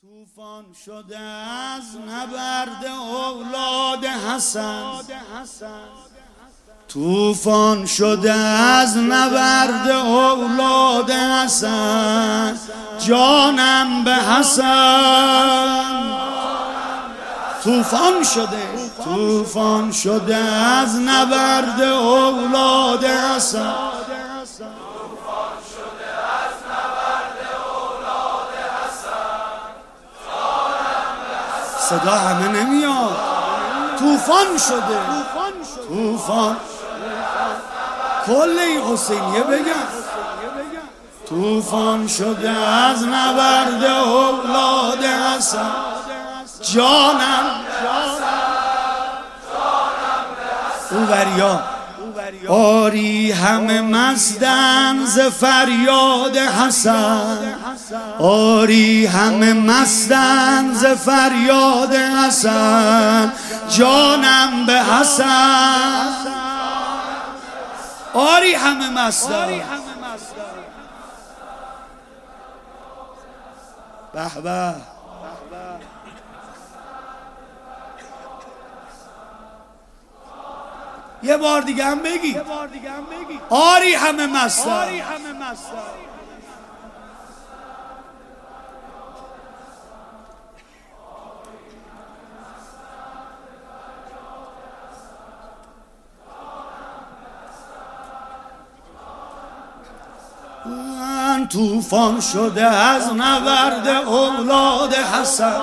طوفان شده از نبرد اولاد حسن، طوفان شده از نبرد اولاد حسن، جانم به حسن. طوفان شده از نبرد اولاد حسن، صدا همه نمیاد. طوفان شده، طوفان کل این حسینیه بگم. طوفان شده از نبرد اولاد حسن، جانم اووریا آری همه مستن ز فریاد حسن، آری همه مستن ز فریاد حسن، جانم به حسن. آری همه مستن، به به. یه بار دیگه هم بگی. آری همه مستن. طوفان شده از نبرد اولاد حسن،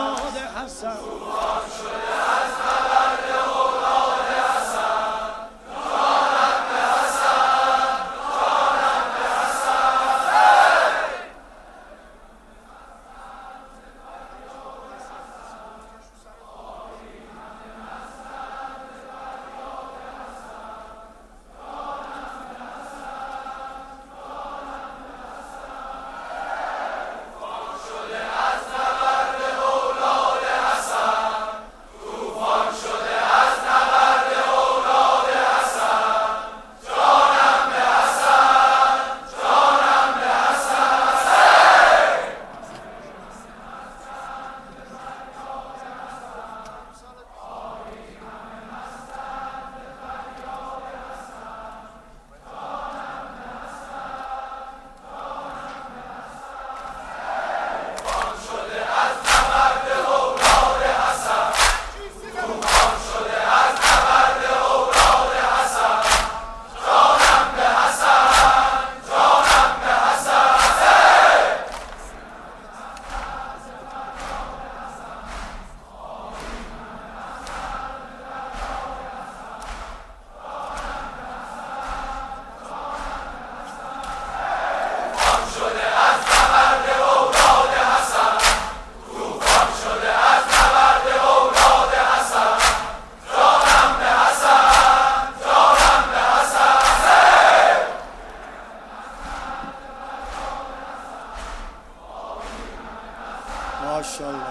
ماشاءالله.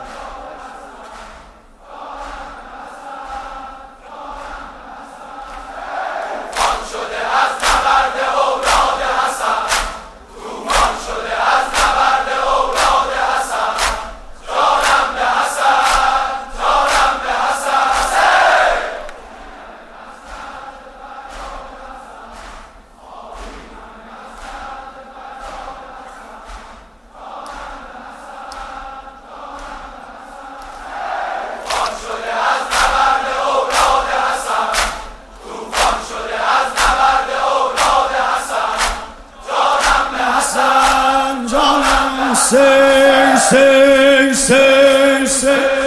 Say